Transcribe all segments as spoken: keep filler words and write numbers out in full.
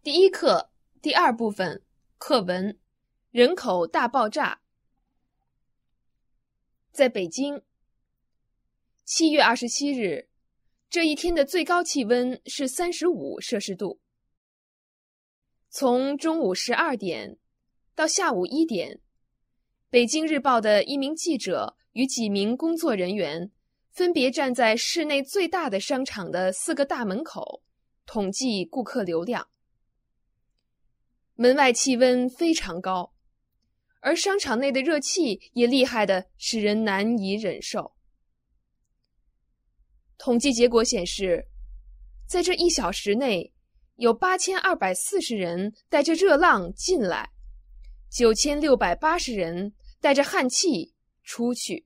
第一课第二部分课文：人口大爆炸。在北京，七月二十七日，这一天的最高气温是三十五摄氏度。从中午十二点到下午一点，北京日报的一名记者与几名工作人员分别站在市内最大的商场的四个大门口，统计顾客流量。门外气温非常高，而商场内的热气也厉害的使人难以忍受。统计结果显示，在这一小时内，有八千二百四十人带着热浪进来，九千六百八十人带着汗气出去。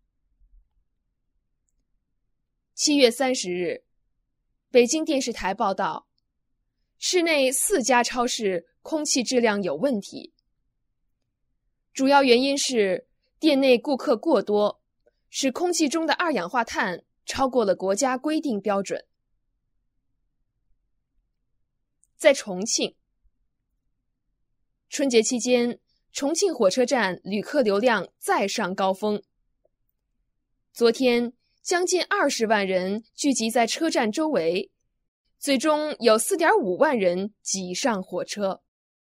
七月三十日，北京电视台报道，市内四家超市空气质量有问题，主要原因是店内顾客过多，使空气中的二氧化碳超过了国家规定标准。在重庆，春节期间，重庆火车站旅客流量再上高峰。昨天，将近二十万人聚集在车站周围，最终有 四点五万人挤上火车。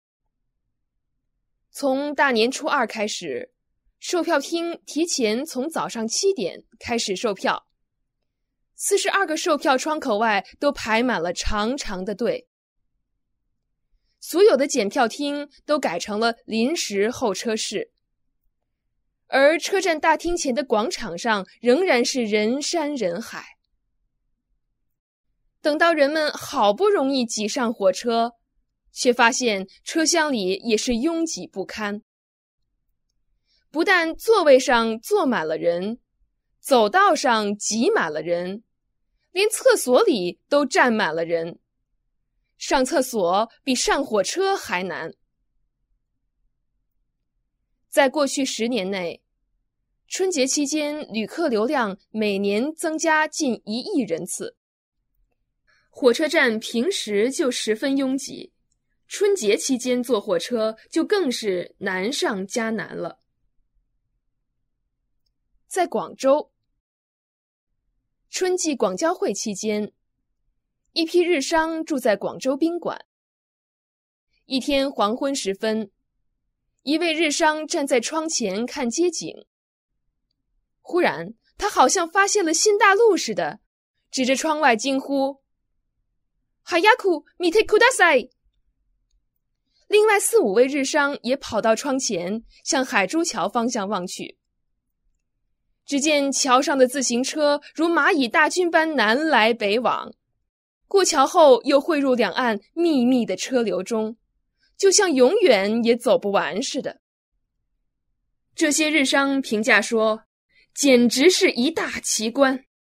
从大年初二开始，售票厅提前从早上七点开始售票，四十二个售票窗口外都排满了长长的队。所有的检票厅都改成了临时候车室，而车站大厅前的广场上仍然是人山人海。等到人们好不容易挤上火车，却发现车厢里也是拥挤不堪。不但座位上坐满了人，走道上挤满了人，连厕所里都站满了人。上厕所比上火车还难。在过去十年内，春节期间旅客流量每年增加近一亿人次。火车站平时就十分拥挤，春节期间坐火车就更是难上加难了。在广州，春季广交会期间，一批日商住在广州宾馆。一天黄昏时分，一位日商站在窗前看街景。忽然，他好像发现了新大陆似的，指着窗外惊呼：早く見てください！另外四五位日商也跑到窗前，向海珠桥方向望去。只见桥上的自行车如蚂蚁大军般南来北往，过桥后又汇入两岸密密的车流中，就像永远也走不完似的。这些日商评价说，简直是一大奇观。